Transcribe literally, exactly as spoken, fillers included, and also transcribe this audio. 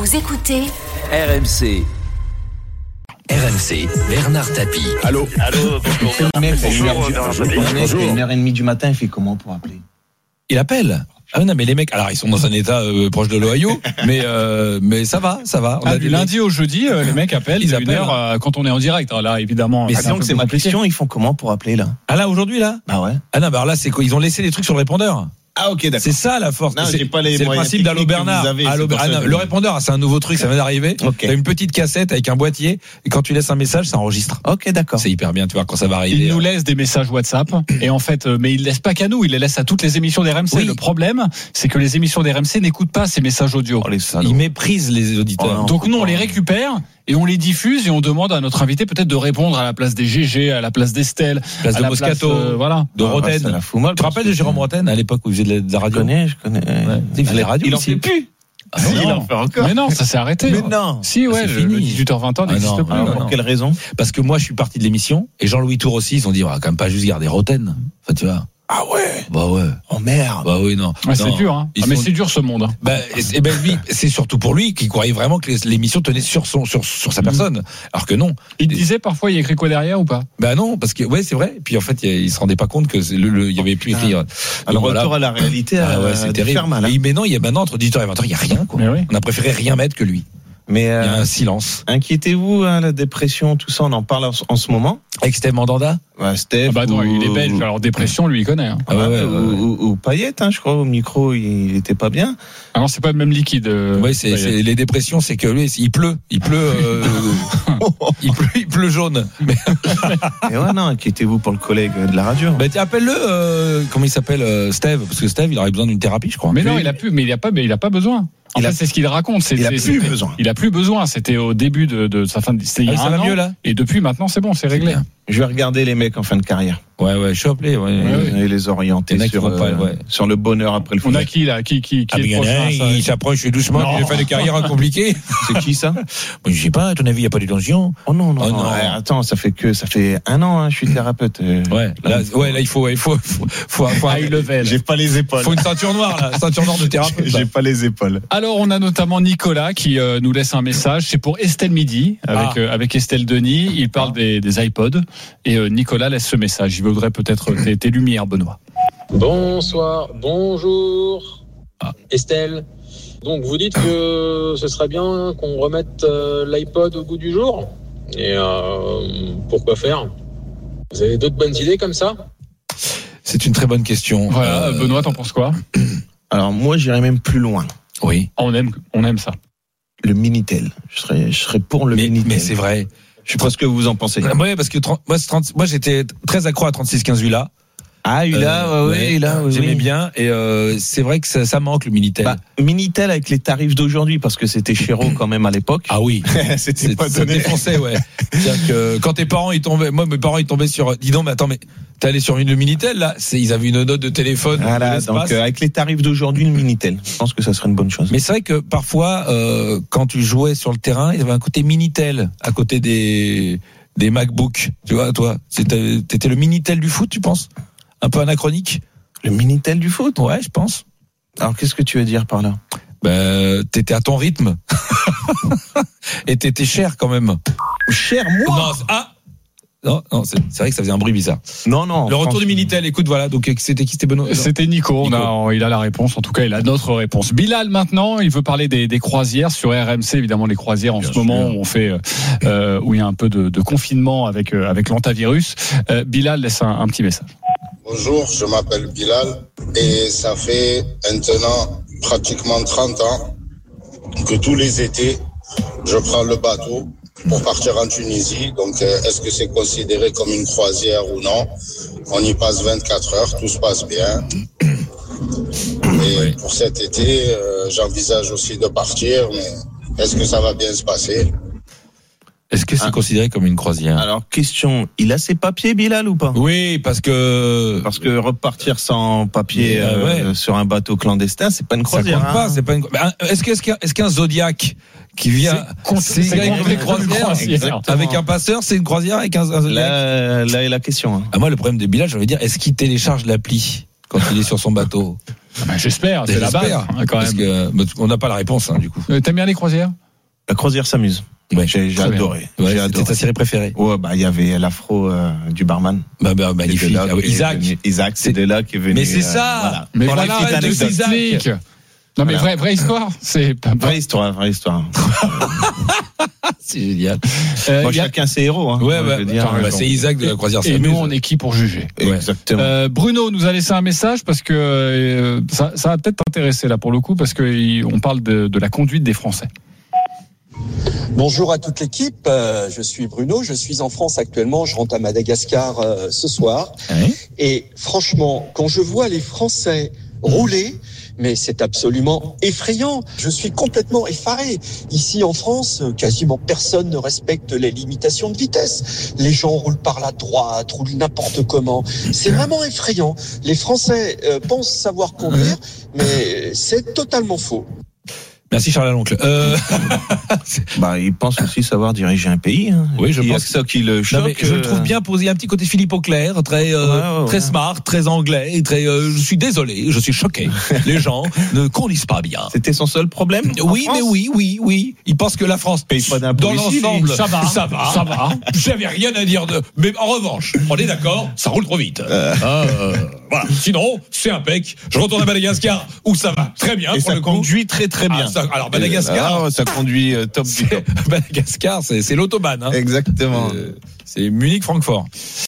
Vous écoutez R M C. R M C, Bernard Tapie. Allô. Allô, bonjour. Le mec, Bonjour, bonjour, Bernard bonjour, Tapie. bonjour. bonjour. une heure et demie du matin, il fait comment pour appeler? Il appelle. Ah non, mais les mecs, alors ils sont dans un état euh, proche de l'Ohio, mais euh, mais ça va, ça va. On ah, a du des lundi mecs... au jeudi, euh, les mecs appellent. Ils à une appellent, heure euh, quand on est en direct. Alors là, évidemment. Mais c'est sinon, c'est ma compliqué. question, ils font comment pour appeler là? Ah là aujourd'hui là. Bah ouais. Ah non, bah alors là c'est quoi? Ils ont laissé des trucs sur le répondeur. Ah ok, d'accord. C'est ça la force. Non, c'est j'ai pas les c'est le moyens principe d'Allo techniques que Bernard. vous avez, Allo- c'est pour ah ça non, que- le répondeur, c'est un nouveau truc, ça vient d'arriver. Ok. T'as une petite cassette avec un boîtier et quand tu laisses un message, ça enregistre. Ok, d'accord. C'est hyper bien, tu vois quand ça va arriver. Il nous laisse des messages WhatsApp et en fait, euh, mais il laisse pas qu'à nous, il les laisse à toutes les émissions d'R M C. Oui. Le problème, c'est que les émissions d'R M C n'écoutent pas ces messages audio. Oh, les salauds. Ils méprisent les auditeurs. Oh non. Donc nous, on les récupère et on les diffuse et on demande à notre invité peut-être de répondre à la place des G G, à la place d'Estelle, Place à de la Moscato, place, euh, voilà. de Ah, ouais, Roten. ça la fout mal, Tu te rappelles de Jérôme Roten à l'époque où il faisait de la, de la Je radio? connais, je connais. Ouais. Il faisait la radio Il en aussi. fait plus. Ah non, Si, non. il en fait encore. Mais non, ça s'est arrêté. Mais non. Si, ouais, Ah, c'est le fini. dix-huit heures vingt Ah n'existe non, plus. ah Alors, pour quelle raison? Parce que moi je suis parti de l'émission et Jean-Louis Tour aussi, ils ont dit on va quand même pas juste garder Roten. Enfin tu vois. Ah ouais. Bah ouais. Oh merde. Bah oui non. Ouais, c'est Non. dur, hein. Ils Ah, mais sont- c'est dur ce monde. Hein. Bah, et, et ben lui, c'est surtout pour lui qui croyait vraiment que les- l'émission tenait sur son sur sur sa personne, alors que non. Il disait parfois, il y a écrit quoi derrière ou pas? Bah non, parce que ouais c'est vrai. Puis en fait il, il se rendait pas compte que c'est le, le- il y avait plus écrit. Alors Donc, voilà. retour à la réalité, Ah ouais, euh, c'est de terrible. faire mal, hein. Mais, mais non, il y a maintenant entre dix-huit heures et vingt heures, il y a rien quoi. Mais oui. On a préféré rien mettre que lui. Mais Il y a euh, un silence. inquiétez-vous, hein, la dépression, tout ça, on en parle en, en ce moment. Avec Steve Mandanda. Ouais, Steph, Ah bah non, ou- il est belge, alors dépression, lui, il connaît. Hein. Ah ouais, ouais, ou, ouais. ou, ou Payet, hein, je crois, au micro, il était pas bien. Ah non, c'est pas le même liquide. Euh, Ouais, c'est, c'est les dépressions, c'est que lui, il pleut, il pleut, euh, il pleut, il pleut jaune. Mais Et ouais, non, inquiétez-vous pour le collègue de la radio. bah, tiens, appelle-le. Euh, comment il s'appelle, euh, Steve, parce que Steve, il aurait besoin d'une thérapie, je crois. Mais non, Lui, il a plus, mais il a pas, mais il a pas besoin. En Il fait, a- c'est ce qu'il raconte. C'est, il a c'est- plus c'était- besoin. Il a plus besoin. C'était au début de, de sa fin de, c'était il y Ah, a ça un va an. mieux là. Et depuis maintenant, c'est bon, c'est réglé. bien. Je vais regarder les mecs en fin de carrière Ouais, ouais, je suis appelé. Ouais. et les orienter Il y en a qui sur, vont pas, euh, ouais. sur le bonheur après le On foot. a qui là? Qui, qui, qui Ah, est mais il y en a prochain, un, ça il s'approche doucement, Non. il a fait des carrières compliquées. C'est qui ça? Moi, je sais pas, à ton avis, il n'y a pas de tension? Oh non, non, Oh non. non. Ouais, attends, ça fait que ça fait un an, hein, je suis thérapeute. euh, Ouais, là, ouais, là, il faut, il faut, faut, faut, faut, High level. J'ai pas les épaules. faut une ceinture noire, là, ceinture noire de thérapeute. J'ai pas les épaules. Alors, on a notamment Nicolas qui euh, nous laisse un message. C'est pour Estelle Midi, avec, Ah. euh, avec Estelle Denis. Il parle des, des iPods. Et euh, Nicolas laisse ce message. Il voudrait peut-être tes, tes lumières, Benoît. Bonsoir, bonjour, Ah. Estelle. Donc vous dites que ce serait bien qu'on remette euh, l'iPod au goût du jour. Et euh, pourquoi faire? Vous avez d'autres bonnes idées comme ça? C'est une très bonne question. Voilà, Euh, Benoît, t'en penses quoi? Alors moi, j'irais même plus loin. Oui. On aime, on aime ça. Le Minitel. Je serais, je serais pour le Mais, Minitel. mais c'est vrai. Je sais pas ce que vous en pensez. Ouais, parce que trente moi, c'est trente moi, j'étais très accro à trente-six quinze U L A. Ah, il a, Euh, ouais, ouais, il a, oui, J'aimais oui. bien. Et euh, c'est vrai que ça, ça manque le Minitel. Bah, Minitel avec les tarifs d'aujourd'hui, parce que c'était chéro quand même à l'époque. ah oui. c'était C'est pas ça donné. défonçait, ouais. C'est-à-dire que quand tes parents ils tombaient, moi mes parents ils tombaient sur, dis donc mais attends mais t'es allé sur une le Minitel là, c'est ils avaient une note de téléphone. de Voilà, l'espace. donc euh, avec les tarifs d'aujourd'hui, le Minitel. Je pense que ça serait une bonne chose. Mais c'est vrai que parfois euh, quand tu jouais sur le terrain, il y avait un côté Minitel à côté des des MacBooks. Tu vois toi, c'était t'étais le Minitel du foot, tu penses? Un peu anachronique? Le Minitel du foot. Ouais, je pense. Alors qu'est-ce que tu veux dire par là? Ben t'étais à ton rythme et t'étais cher quand même. Cher moi. Non, c'est- ah non, non, c'est c'est vrai que ça faisait un bruit bizarre. Non, non. Le retour du franchement. Minitel, écoute, voilà, donc c'était qui? C'était Benoît? C'était Nico. On Nico. a, il a la réponse. En tout cas, il a notre réponse. Bilal, maintenant, il veut parler des, des croisières sur R M C. Évidemment, les croisières en Bien ce sûr. moment où on fait, euh, où il y a un peu de, de confinement avec euh, avec l'antavirus. Euh, Bilal laisse un, un petit message. Bonjour, je m'appelle Bilal et ça fait maintenant pratiquement trente ans que tous les étés, je prends le bateau pour partir en Tunisie. Donc, euh, est-ce que c'est considéré comme une croisière ou non? On y passe vingt-quatre heures, tout se passe bien. Et pour cet été, euh, j'envisage aussi de partir, mais est-ce que ça va bien se passer? Est-ce que c'est Ah. considéré comme une croisière? Alors question, il a ses papiers, Bilal, ou pas? Oui, parce que Parce que repartir sans papier Ah ouais. euh, sur un bateau clandestin, c'est pas une ça croisière. compte pas. hein. C'est pas une. Mais un- Est-ce que est-ce qu'un est-ce qu'un Zodiac qui vient, C'est- c'est avec compté une comme une croisière, croisière. exactement. Avec un passeur, c'est une croisière avec un, un Zodiac. Là, là est la question. hein. Ah, moi, le problème de Bilal, j'ai envie de dire, est-ce qu'il télécharge l'appli? quand il est sur son bateau? Ah ben, j'espère, c'est la base J'espère, hein, quand parce même. que on n'a pas la réponse hein, du coup. Euh, T'aimes bien les croisières? La croisière s'amuse. Ouais, j'ai j'ai très bien. adoré. Ouais, j'ai c'était adoré. ta série préférée. Ouais, bah il y avait l'afro euh, du barman. Bah, bah magnifique. C'était là Ah oui, qui est Isaac. venu- Isaac, C'est- c'était là qui est venu. Mais c'est euh, ça. voilà. Mais Dans la voilà, petite de anecdote. Isaac. Non mais Voilà. vraie, vraie histoire, c'est pas Vraie histoire, vraie histoire. C'est génial. Euh, Moi, y a- chacun ses héros. Hein. Ouais, Moi, bah, je veux dire, bah, euh, c'est Isaac de la croisière. Et s'amuse. nous, on est qui pour juger? Ouais. Exactement. Euh, Bruno nous a laissé un message parce que euh, ça, ça va peut-être t'intéresser là pour le coup parce que il- on parle de, de la conduite des Français. Bonjour à toute l'équipe, euh, je suis Bruno, je suis en France actuellement, je rentre à Madagascar euh, ce soir. Ouais. Et franchement, quand je vois les Français rouler, mais c'est absolument effrayant. Je suis complètement effaré. Ici en France, quasiment personne ne respecte les limitations de vitesse. Les gens roulent par la droite, roulent n'importe comment. C'est vraiment effrayant. Les Français euh, pensent savoir conduire, mais c'est totalement faux. Merci Charles Aloncle. Euh... Bah, il pense aussi savoir diriger un pays. Hein. Oui, je il y a pense que ça qui le choque. Non, mais je le trouve bien posé, un petit côté Philippe Auclair, très euh, Ouais, ouais, ouais. très smart, très anglais, et très. Euh, je suis désolé, je suis choqué. Les gens ne conduisent pas bien. C'était son seul problème. en Oui, France mais oui, oui, oui. Ils pensent que la France Paye pas d'impôts dans ici, l'ensemble, ça va, ça va, ça va. J'avais rien à dire de. Mais en revanche, on est d'accord, ça roule trop vite. Euh. Ah, euh, voilà. Sinon, c'est impec. Je retourne à Madagascar où ça va très bien Et pour ça le coup. conduit très très bien. Ah, ça- alors Madagascar, Ah, ça conduit euh, top du top. Madagascar, c'est c'est l'autobahn. Hein. Exactement. Euh, c'est Munich-Francfort.